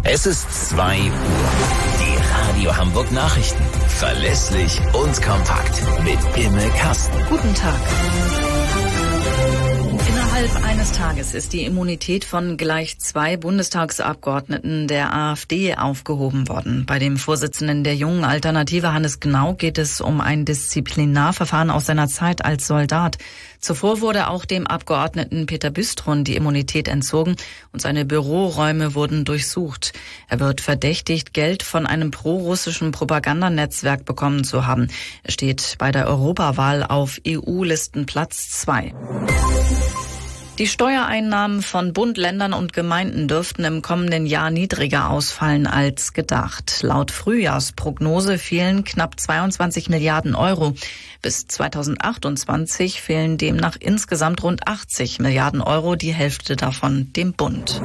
Es ist 2 Uhr. Die Radio Hamburg Nachrichten. Verlässlich und kompakt mit Imme Kasten. Guten Tag. Innerhalb eines Tages ist die Immunität von gleich 2 Bundestagsabgeordneten der AfD aufgehoben worden. Bei dem Vorsitzenden der Jungen Alternative, Hannes Gnau, geht es um ein Disziplinarverfahren aus seiner Zeit als Soldat. Zuvor wurde auch dem Abgeordneten Peter Büstrun die Immunität entzogen und seine Büroräume wurden durchsucht. Er wird verdächtigt, Geld von einem prorussischen Propagandanetzwerk bekommen zu haben. Er steht bei der Europawahl auf EU-Listenplatz 2. Die Steuereinnahmen von Bund, Ländern und Gemeinden dürften im kommenden Jahr niedriger ausfallen als gedacht. Laut Frühjahrsprognose fehlen knapp 22 Milliarden Euro. Bis 2028 fehlen demnach insgesamt rund 80 Milliarden Euro, die Hälfte davon dem Bund.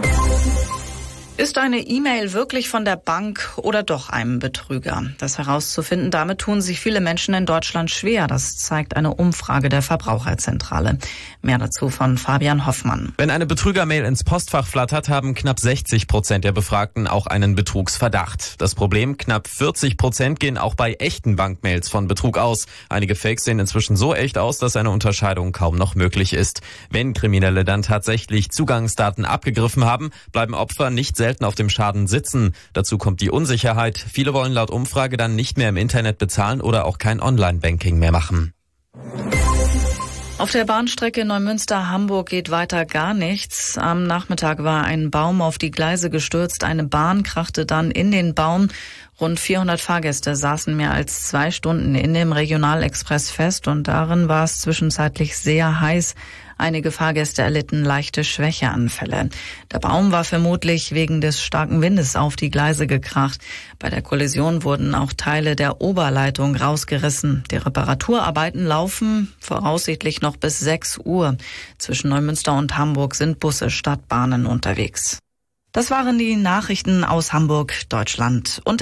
Ist eine E-Mail wirklich von der Bank oder doch einem Betrüger? Das herauszufinden, damit tun sich viele Menschen in Deutschland schwer. Das zeigt eine Umfrage der Verbraucherzentrale. Mehr dazu von Fabian Hoffmann. Wenn eine Betrügermail ins Postfach flattert, haben knapp 60% der Befragten auch einen Betrugsverdacht. Das Problem, knapp 40% gehen auch bei echten Bankmails von Betrug aus. Einige Fakes sehen inzwischen so echt aus, dass eine Unterscheidung kaum noch möglich ist. Wenn Kriminelle dann tatsächlich Zugangsdaten abgegriffen haben, bleiben Opfer nicht selten auf dem Schaden sitzen. Dazu kommt die Unsicherheit. Viele wollen laut Umfrage dann nicht mehr im Internet bezahlen oder auch kein Online-Banking mehr machen. Auf der Bahnstrecke Neumünster-Hamburg geht weiter gar nichts. Am Nachmittag war ein Baum auf die Gleise gestürzt. Eine Bahn krachte dann in den Baum. Rund 400 Fahrgäste saßen mehr als 2 Stunden in dem Regionalexpress fest und darin war es zwischenzeitlich sehr heiß. Einige Fahrgäste erlitten leichte Schwächeanfälle. Der Baum war vermutlich wegen des starken Windes auf die Gleise gekracht. Bei der Kollision wurden auch Teile der Oberleitung rausgerissen. Die Reparaturarbeiten laufen voraussichtlich noch bis 6 Uhr. Zwischen Neumünster und Hamburg sind Busse, Stadtbahnen unterwegs. Das waren die Nachrichten aus Hamburg, Deutschland und